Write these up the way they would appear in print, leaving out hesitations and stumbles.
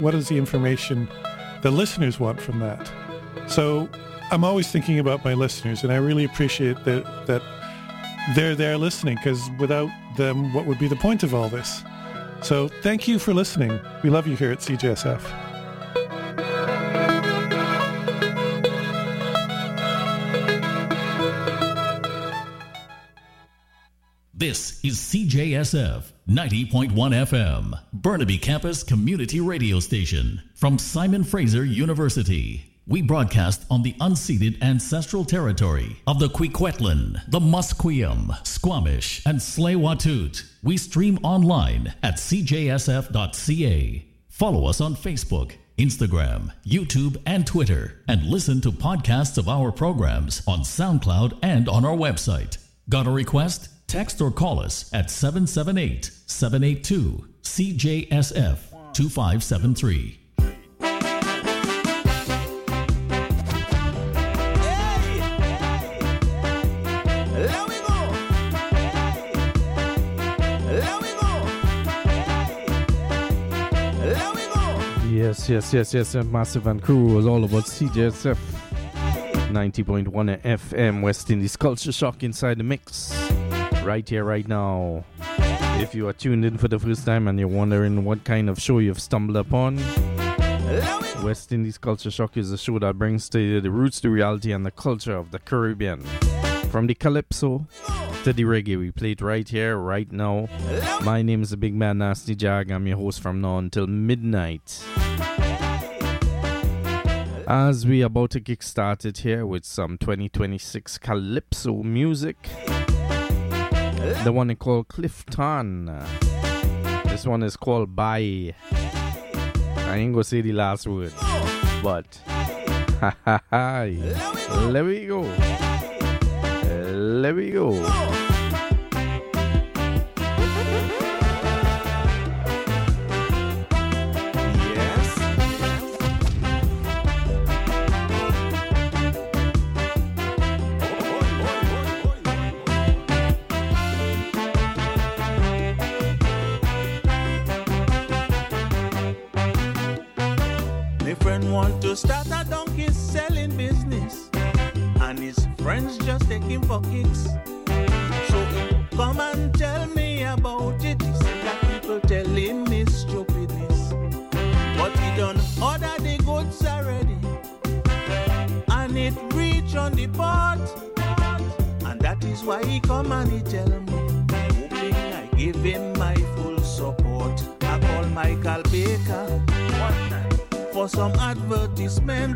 what is the information the listeners want from that? So I'm always thinking about my listeners, and I really appreciate that they're there listening, because without them, what would be the point of all this? So thank you for listening. We love you here at CJSF. This is CJSF 90.1 FM, Burnaby Campus Community Radio Station from Simon Fraser University. We broadcast on the unceded ancestral territory of the Kwikwetlan, the Musqueam, Squamish, and Tsleil-Waututh. We stream online at cjsf.ca. Follow us on Facebook, Instagram, YouTube, and Twitter, and listen to podcasts of our programs on SoundCloud and on our website. Got a request? Text or call us at 778-782-CJSF-2573. Yes. Massive and Crew was all about CJSF 90.1 FM, West Indies Culture Shock inside the mix. Right here, right now. If you are tuned in for the first time and you're wondering what kind of show you've stumbled upon, West Indies Culture Shock is a show that brings to you the roots, the reality, and the culture of the Caribbean. From the calypso to the reggae, we play it right here, right now. My name is the Big Man Nasty Jag. I'm your host from now until midnight. As we about to kick started here with some 2026 calypso music. The one they call Clifton. This one is called Bye. I ain't gonna say the last word, but let me go. Let me go. Want to start a donkey selling business, and his friends just take him for kicks. So come and tell me about it. He said that people telling me stupidness, but he done order the goods already, and it reach on the port, and that is why he come and he tell me, hoping I give him my full support. I call Michael Baker one time for some advertisement,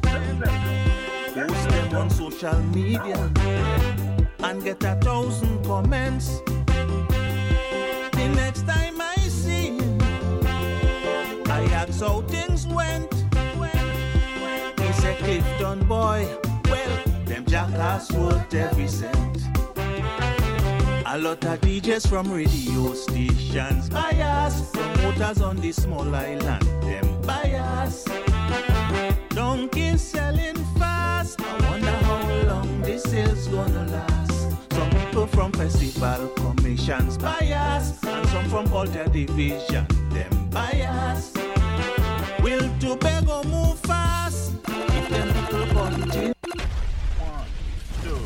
post them on social media and get 1,000 comments. The next time I see him, I ask how things went. He said, Clifton boy, well, them jackass worth every cent. A lot of DJs from radio stations bias, promoters on the small island, them bias. Donkeys selling fast, I wonder how long this sale's gonna last. Some people from festival commissions bias, and some from Alter Division, them bias. Will Tobago move fast if them people continue? 1, 2.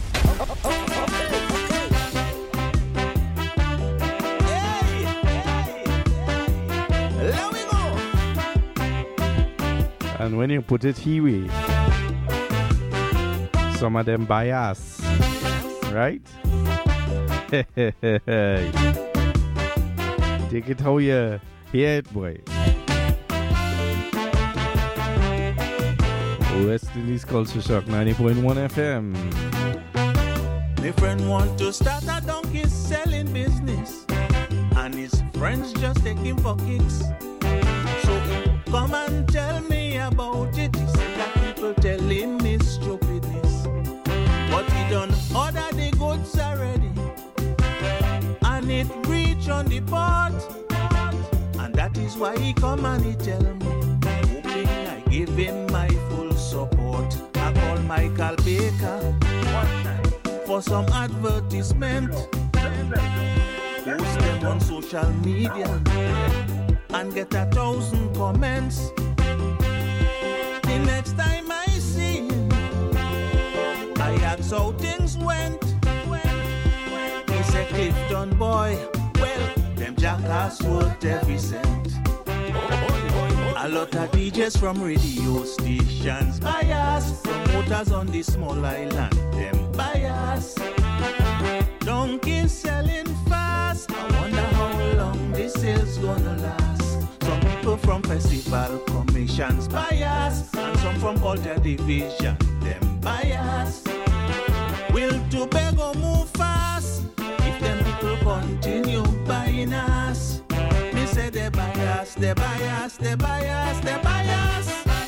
And when you put it here, some of them bias, right? Take it how you hear it, boy. West Indies Culture Shock 90.1 FM. My friend want to start a donkey selling business, and his friends just take him for kicks. So come and tell me about it. He said that people telling me stupidness, but he done order the goods already, and it reach on the port, and that is why he come and he tell me, hoping I give him my full support. I call Michael Baker one time for some advertisement, post them on social media and get 1,000 comments. The next time I see him, I ask how things went. He said, Clifton boy, well, them jackass worth every cent. A lot of DJs from radio stations bias, promoters on the small island, them bias. Donkeys selling fast, I wonder how long this sale's gonna last. Some people from festival commissions bias, and some from culture division, them bias. Will Tobago move fast if them people continue buying us? Me say they bias, they bias, they bias, they bias.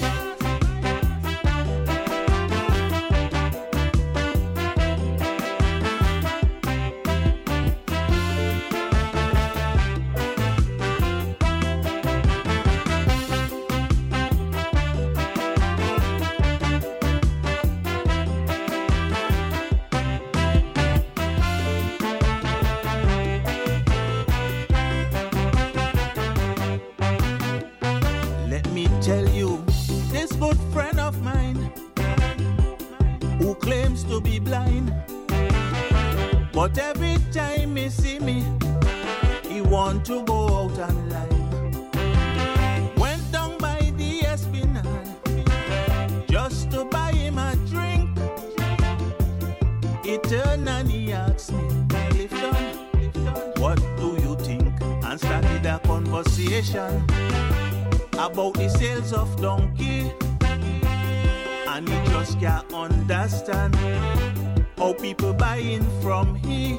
Tell you, this good friend of mine who claims to be blind, but every time he see me, he want to go out online. Went down by the Espinal just to buy him a drink. He turned and he asked me, Clifton, what do you think? And started a conversation about the sales of donkey, and he just can't understand how people buying from he.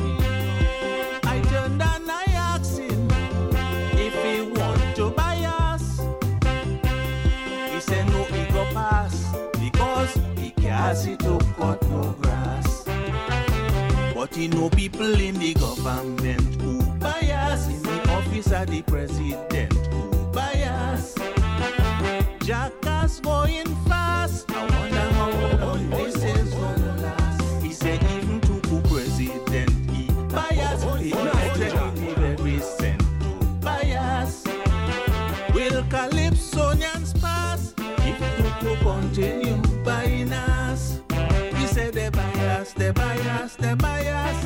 I turned and I asked him if he want to buy us. He said no, he go pass because he can't see to cut no grass. But he know people in the government who buy us, in the office of the president who bias. Jackass going fast, I wonder how long this is gonna last. He said even to the president he bias. He executive every cent to bias. Will Calypsonians pass if to continue buying us? He said they bias, they bias, they bias.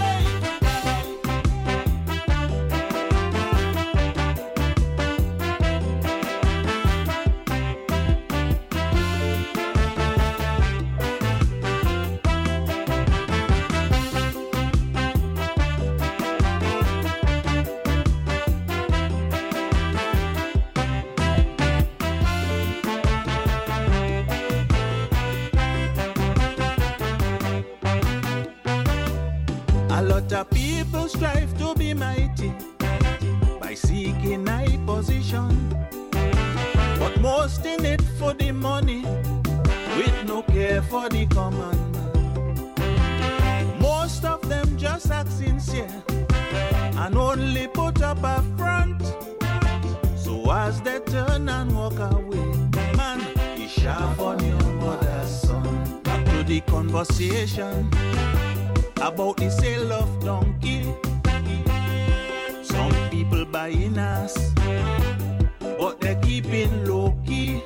A lot of people strive to be mighty by seeking high position, but most in it for the money with no care for the common man. Most of them just act sincere and only put up a front. So as they turn and walk away, man, you sharp on your mother's son. Back to the conversation about the sale of donkey. Some people buying us, but they're keeping low key.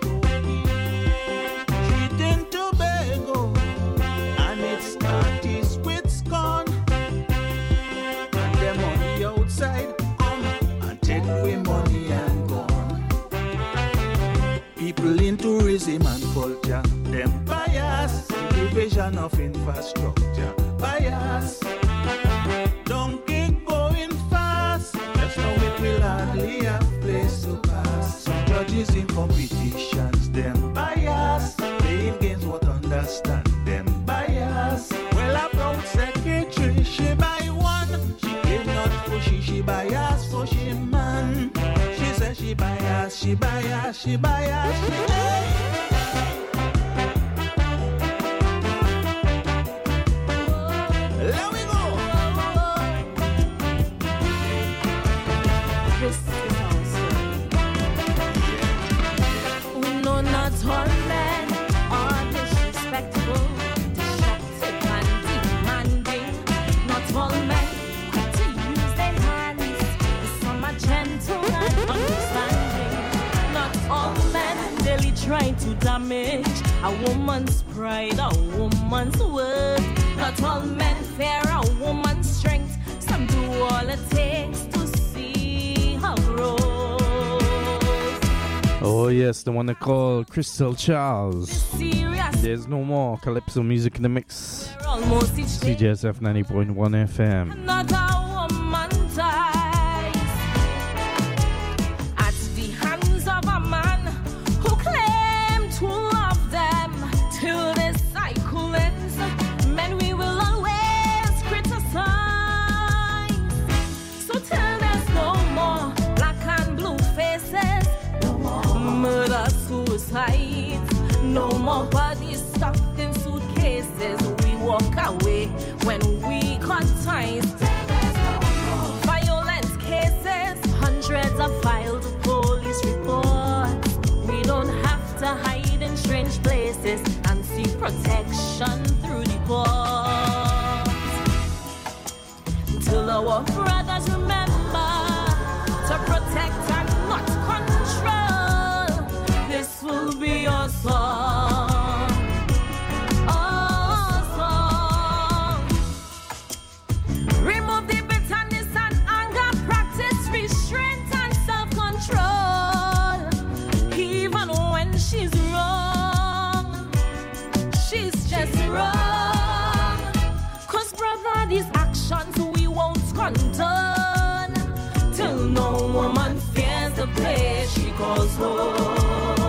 Treating Tobago and its artists with scorn. And them on the outside come and take away money and gone. People in tourism and culture, them bias, division of infrastructure. Bias, donkey going fast. Just know it will hardly have place to pass. Some judges in competitions, them bias. Playing games what understand, them bias. Well, a proud secretary, she buy one. She gave not for she bias for she man. She said she bias, she bias, she bias, she There we go. This is our story. No, not all men are disrespectful, destructive and demanding. Not all men quick to use their hands. Some are gentle and all men daily try to damage a woman's pride, a woman's worth. Not all men fear a woman's strength. Some do all it takes to see her growth. Oh yes, the one they call Crystal Charles. There's no more Calypso music in the mix. CJSF 90.1 FM. Another woman dies at the hands of a man who claimed to love them till this cycle ends. Men, we will always criticize. So till there's no more black and blue faces, no more murder, suicides, no more bodies stuffed in suitcases. We walk away when we cut ties. Violent cases, hundreds of filed police reports. We don't have to hide in strange places and seek protection through the courts. Till our brothers remember to protect and not control, this will be your song. Remove the bitterness and anger, practice restraint and self-control. Even when she's wrong, she's just wrong. 'Cause brother, these actions we won't condone till no woman fears the place she calls home.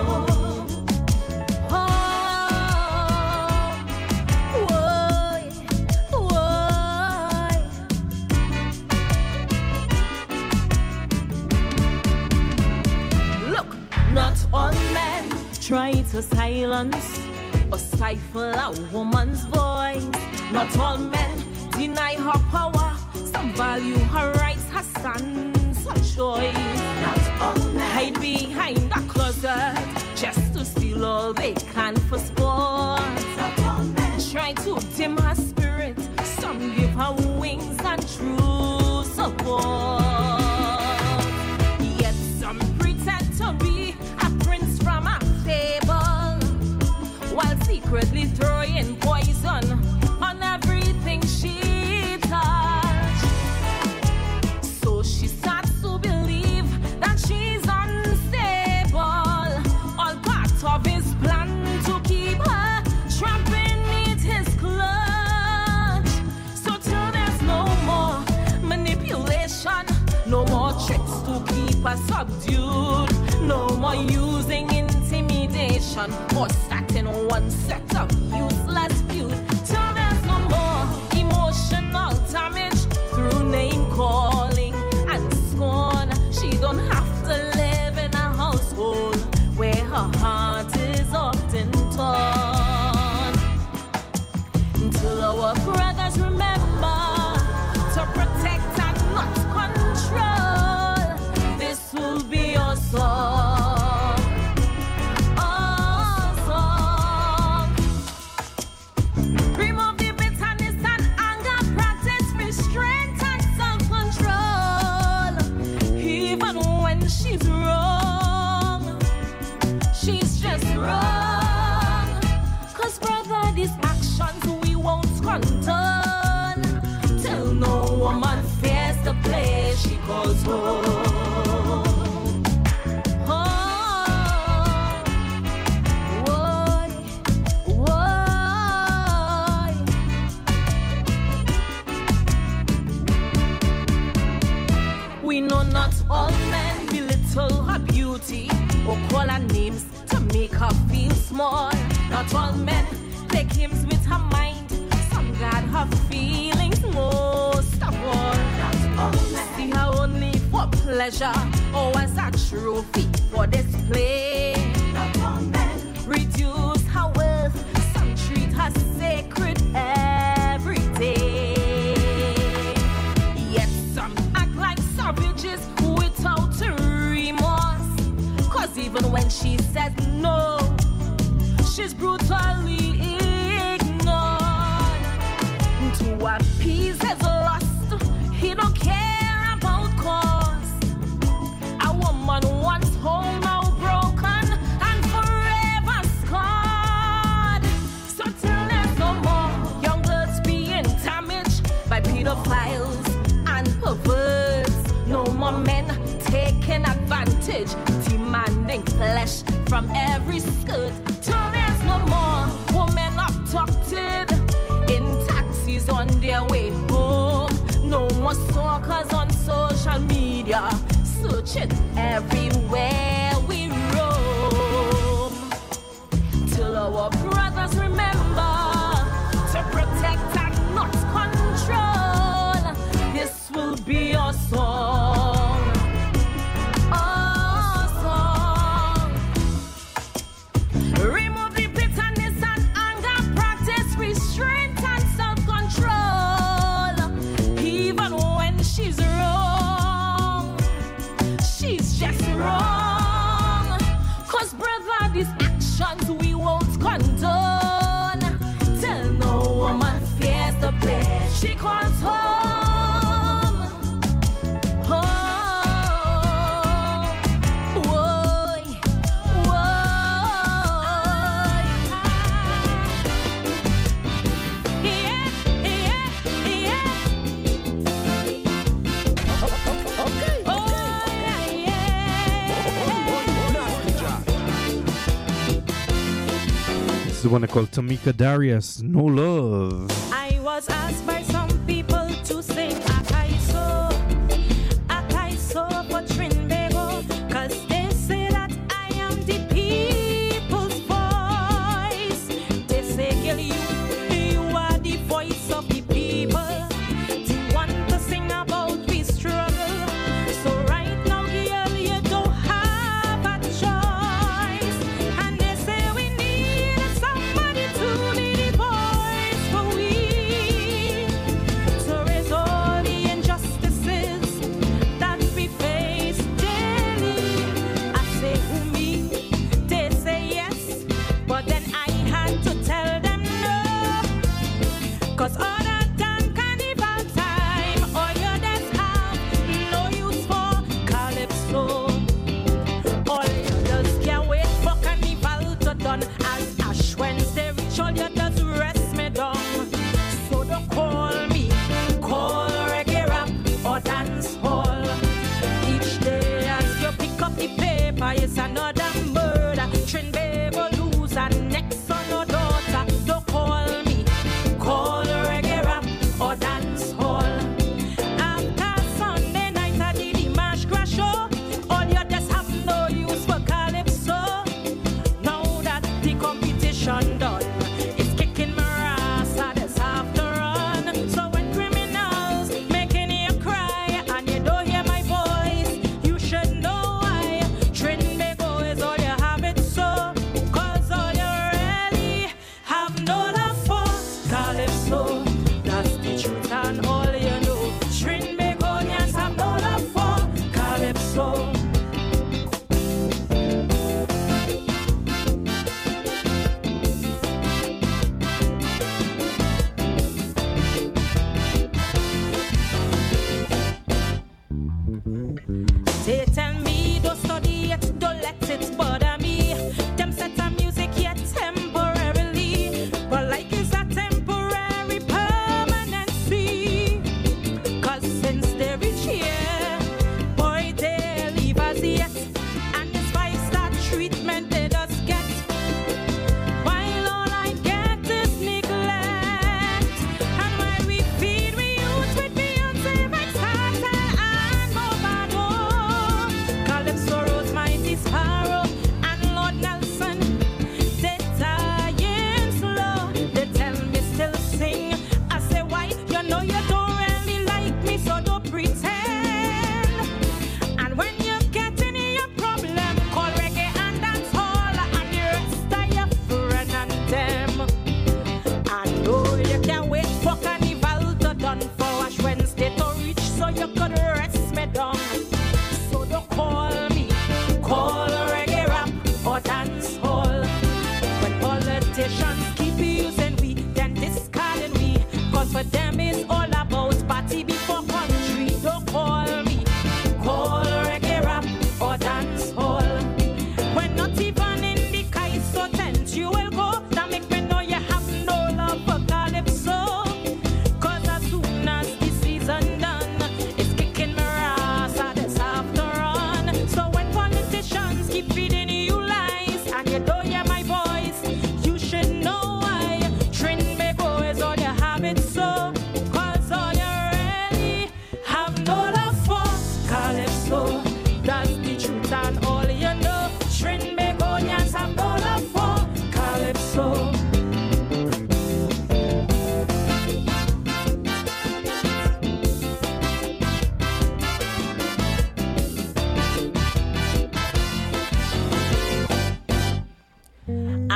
All men try to silence or stifle a woman's voice. Not all men deny her power. Some value her rights, her stance, her choice. Not all men hide behind a closet just to steal all they can for sport. Not all men try to dim her spirit. Some give her wings and true support. Yet some pretend to be from a fable, while secretly throwing poison on everything she touched. So she starts to believe that she's unstable, all part of his plan to keep her trapped beneath his clutch. So till there's no more manipulation, no more tricks to keep her subdued, no more using intimidation or starting one set of useless feud. Till there's no more emotional damage through name calling and scorn. She don't have to live in a household where her heart is often torn. Until our brothers remember to protect and not control, this will be your song. She's wrong, she's just wrong. 'Cause brother, these actions we won't condone till no woman fears the place she calls home. We know not all men belittle her beauty or call her names to make her feel small. Not all men play games with her mind. Some guard her feelings most of all. Not all men see her only for pleasure or as a trophy for display. Not all men reduce her worth. Some treat her sacred every day. Yet some act like savages without remorse. 'Cause even when she says no, she's brutally ignored. To appease his lust, he don't care about cost. A woman once whole, now broken from every skirt. Till there's no more women abducted in taxis on their way home. No more stalkers on social media, searching everywhere we roam. Till our brothers remember to protect and not control. This will be our song. Our song. Remove the bitterness and anger, practice restraint and self-control. Even when she's wrong, she's just wrong. 'Cause brother, these actions we won't condone. Tell no woman fears the place she calls home. Home. Woy, woy. Yeah, yeah, yeah. Okay. Oh, This is the one called Tamika Darius, No Love. I was asked by some people to sing Akaiso for Trinbago, 'cause they say that I am the people's voice. They say, girl, you are the voice of the people. Do you want to sing about we struggle? So right now, girl, you don't have a choice. And they say we need somebody to be the voice for we, to raise all the injustices that we face daily. I say who me? They say yes, but then I had to tell them no. 'Cause other than carnival time, all you just have no use for calypso. All you just can't wait for carnival to done. As Ash Wednesday reach, all you just rest me down. So don't call me, call reggae rap or dance hall. Each day as you pick up the paper, it's another murder. Trinbago lose and next son or daughter. Don't call me, call reggae rap or dance hall. After Sunday night I did the Marsh Crash show. All you just have no use for calypso. Now that the competition done, it's kicking my ass, I just have to run. So when criminals making you cry and you don't hear my voice, you should know why. Trinbago is all you have it so. 'Cause all you really have no love for calypso. That's the truth and all you know. Trinbagonians have no love for calypso. They tell me don't study it, don't let it bother me. Them set of music yet temporarily, but like it's a temporary permanency. 'Cause since they reach here, boy, they leave us yet. And this five-star treatment they just get, while all I get is neglect. And while we feed we youth with Beyonce, Rex Carter and Movado, Calypso, Rose, Mighty Sparrow, and Lord Nelson, they dying slow. They tell me still sing. I say why? You know you don't really like me, so don't pretend. And when you get in your problem, call reggae and dance hall.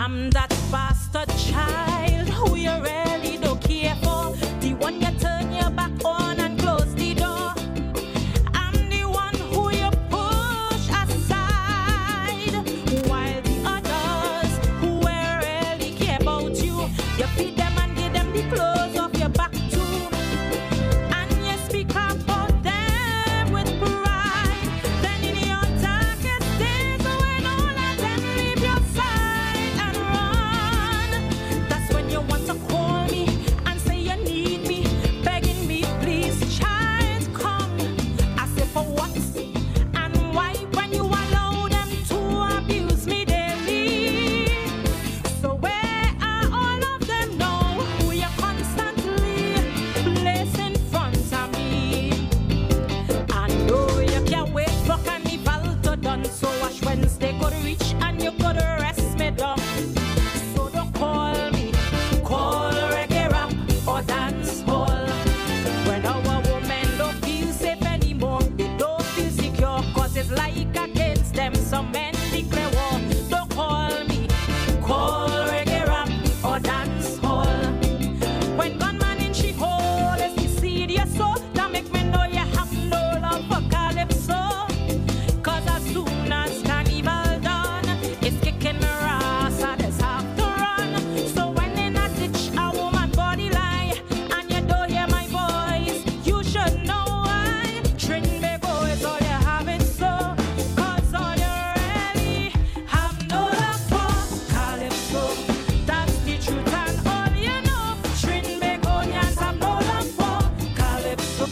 I'm that bastard child who you really don't care for. The one you turn your back on and close the door. I'm the one who you push aside, while the others who really care about you, you feed them and give them the clothes off your back too. And you speak about them with pride. Then in your darkest days, when all of them leave your side and run, that's when you want to call me and say you need me, begging me, please, child, come. I say, for what and why, when you allow them to abuse me daily? So where are all of them now, who you constantly place in front of me? I know you can't wait for carnival to done, so Ash Wednesday could reach and you could rest me down. So don't call me, call reggae rap or dance hall. When our women don't feel safe anymore, they don't feel secure, cause it's like against them some men declare war. Don't call me, call reggae rap or dance hall. When gunman in she hole is the seed you sow, that make me know you have no love for calypso. Cause as soon as carnival done, it's kicking me ass, I just have to run. So when in a ditch a woman body lie, and you don't hear my voice, you should know why. Trinbago is all you have it so, cause all you really have no love for calypso. That's the truth and all you know. Trinbagonians have no love for calypso.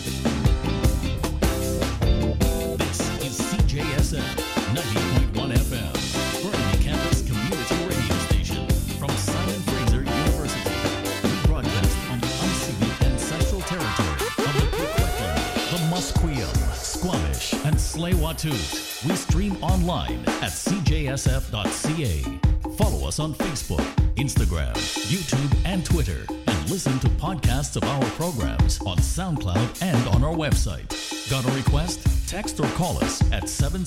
This is CJSF 90.1 FM, Burnaby Campus Community Radio Station from Simon Fraser University. We broadcast on the unceded ancestral territory of the Quequechan, the Musqueam, Squamish, and Tsleil-Waututh. We stream online at cjsf.ca. Follow us on Facebook, Instagram, YouTube, and Twitter, and listen to podcasts of our programs on SoundCloud and on our website. Got a request? Text or call us at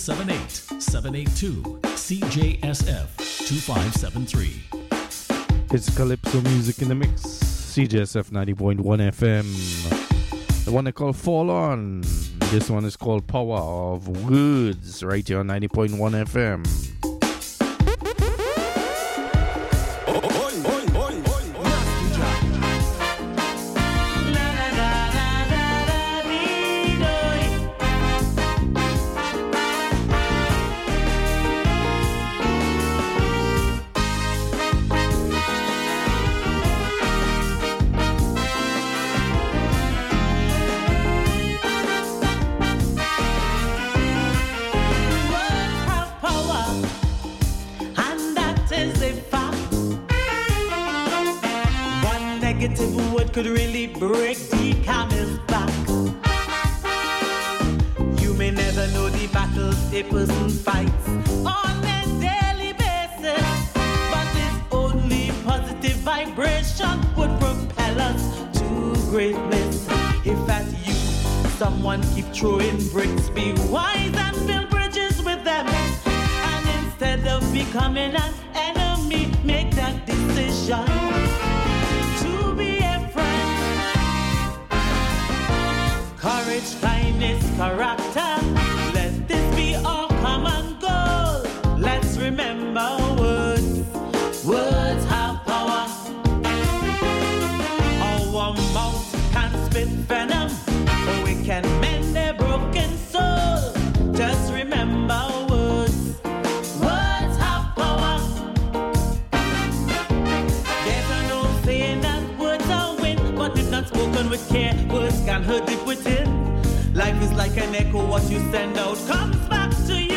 778-782-CJSF-2573. It's Calypso music in the mix. CJSF 90.1 FM. The one they call Fall On. This one is called Power of Words, right here on 90.1 FM. Could really break the camel's back. You may never know the battles a person fights on a daily basis, but this only positive vibration would propel us to greatness. If at you someone keep throwing bricks, be wise and build bridges with them, and instead of becoming an enemy, make that decision. Courage, kindness, character, let this be our common goal. Let's remember words, words have power. Our mouth can spit venom, or we can mend a broken soul. Just remember words, words have power. There's no saying that words are wind, but if not spoken with care, words can hurt deep within. Life is like an echo, what you send out comes back to you.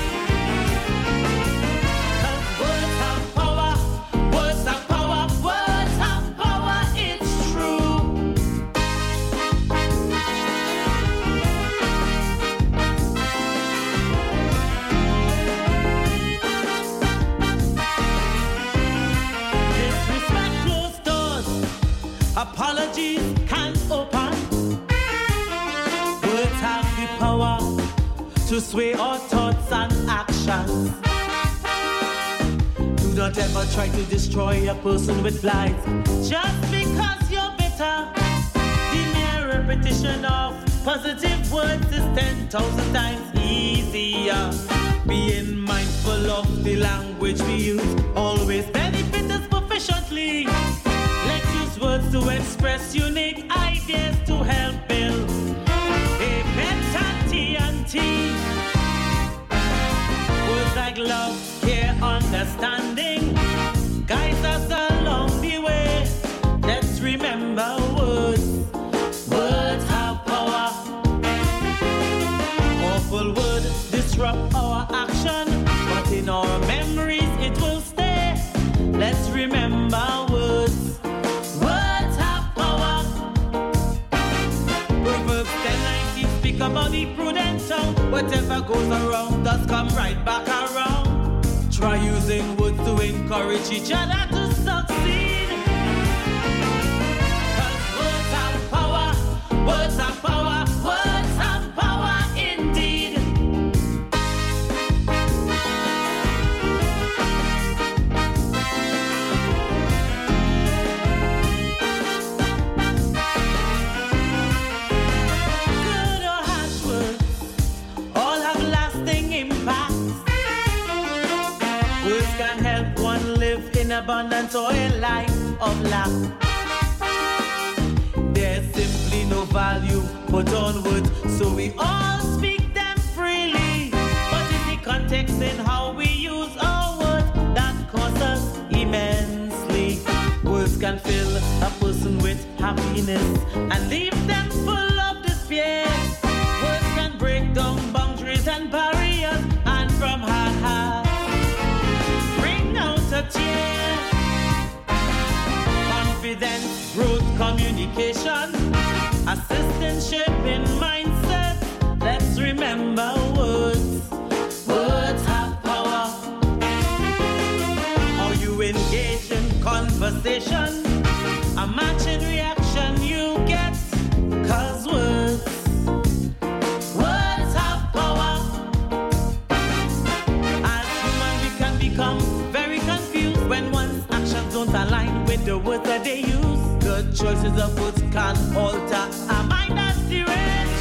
'Cause words have power, words have power, words have power, it's true. Disrespect closed doors, apologies can't open. Power to sway our thoughts and actions. To the not ever try to destroy a person with lies. Just because you're better, the mere repetition of positive words is 10,000 times easier. Being mindful of the language we use always benefits us proficiently. Let's use words to express unique ideas to help build a better TNT. Words like love, care, understanding guides us along the way. Let's remember words. Words have power. Awful word disrupt our action, but in our memories it will stay. Let's remember words. Words have power. Proverbs 10:19 speak about the prudent tongue. Whatever goes around does come right back around. Try using words to encourage each other to succeed. 'Cause words have power. Words have power. Words have power indeed. Good or harsh words all have lasting impacts. Words can help one live in abundance or a life of lack. There's simply no value put on words, so we all speak them freely. But it's the context in how we use our words that costs us immensely. Words can fill a person with happiness and leave them full of despair. Words can break down boundaries and barriers, and from heart bring out a tear. Confidence, growth, communication, assistantship in mindset. Let's remember words. Words have power. How you engage in conversation, a matching reaction you get. 'Cause words have power. As human we can become very confused when one's actions don't align with the words that they use. Good choices of words can alter a mind that's deranged.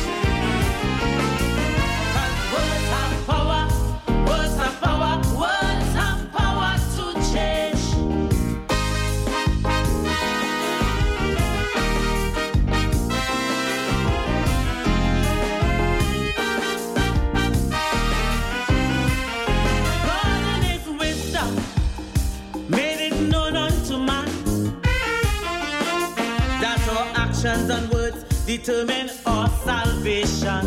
'Cause words have power. Words have power. Words have power to change. God in his wisdom made it known unto man that our actions and words determine our salvation.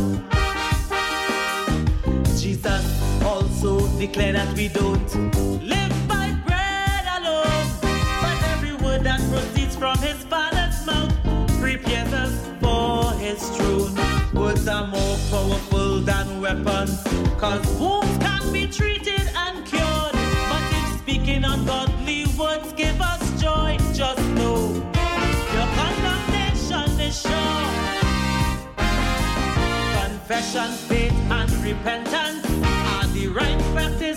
Jesus also declared that we don't live by bread alone, but every word that proceeds from his Father's mouth prepares us for his throne. Words are more powerful than weapons, 'cause wounds can be treated and cured. But if speaking ungodly words give us joy, just know your condemnation is sure. Confession, faith, and repentance are the right practice